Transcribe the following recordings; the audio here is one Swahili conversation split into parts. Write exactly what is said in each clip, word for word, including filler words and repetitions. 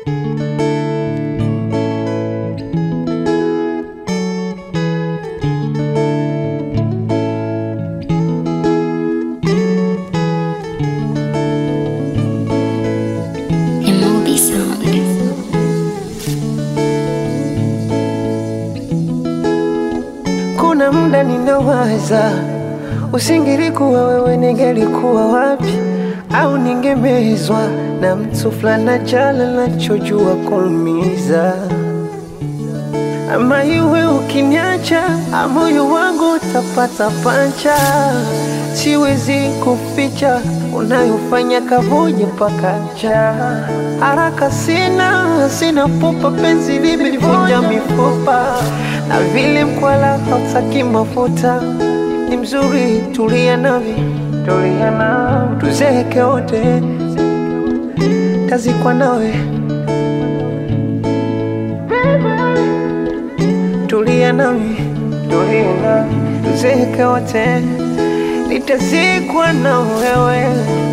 Kuna muda ninawaza, usingelikuwa wewe ningelikuwa wapi? Au ningemezwa na mtu fulani jala nachojua kuumiza. Ama iwe ukiniacha, moyo wangu utapata pancha. Siwezi kuficha unayofanya kavuja mpaka ncha. Haraka sina, sina pupa, penzi limelivunja mifupa. Na vile mkwala hautaki mafuta, ni mzuri tulia navi, tulia navi. Tuzeke wote, tazikwa nawe. Tulia nami, tulia nami. Tuzeke wote, nitazikwa na wewe.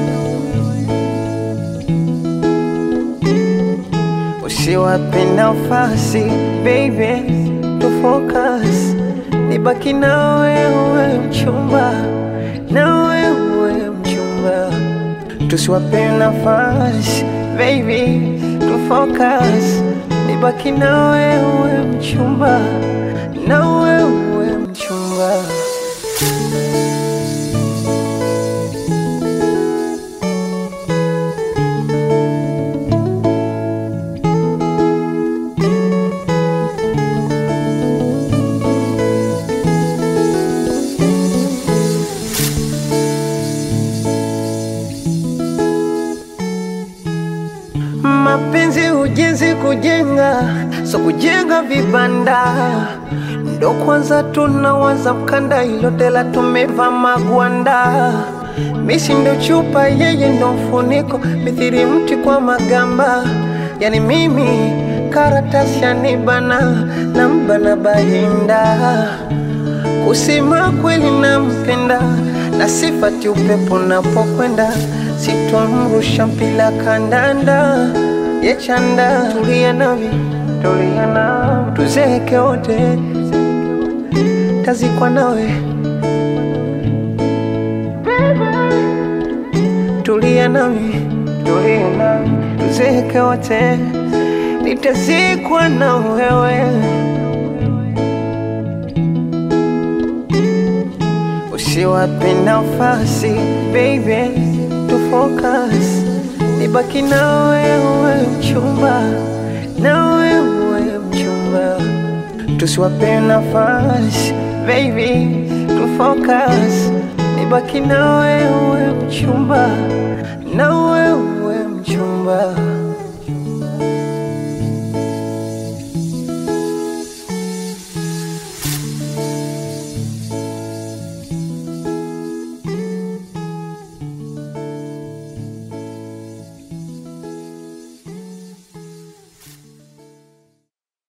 Usiwape nafasi baby, to focus. Nibaki na wewe mchumba, na wewe mchumba. Tusiwape nafasi baby, to focus. Nibaki na wewe mchumba, na wewe mchumba. Mapenzi ujenzi kujenga, so kujenga vibanda. Ndo kwanza tunawaza mkanda, ilo tela tumeva magwanda. Misi ndo chupa, yeye ndo mfuniko, mithiri mti kwa magamba. Yani mimi karatasi yanibana, na mbana bahinda. Kusema kweli nampenda, na sifati upepo napokwenda. Sitomrusha mpila kandanda, ye chanda. Tulia navi, tulia navi. Tuzeke wote, tazikwa nawe. Tulia navi, tulia navi. Tuzeke wote, nitazikwa na wewe. Usiwape nafasi baby, to focus. Nibaki na wewe mchumba, na wewe mchumba. Tusiwape nafasi baby, to focus. Nibaki na wewe mchumba, na wewe mchumba.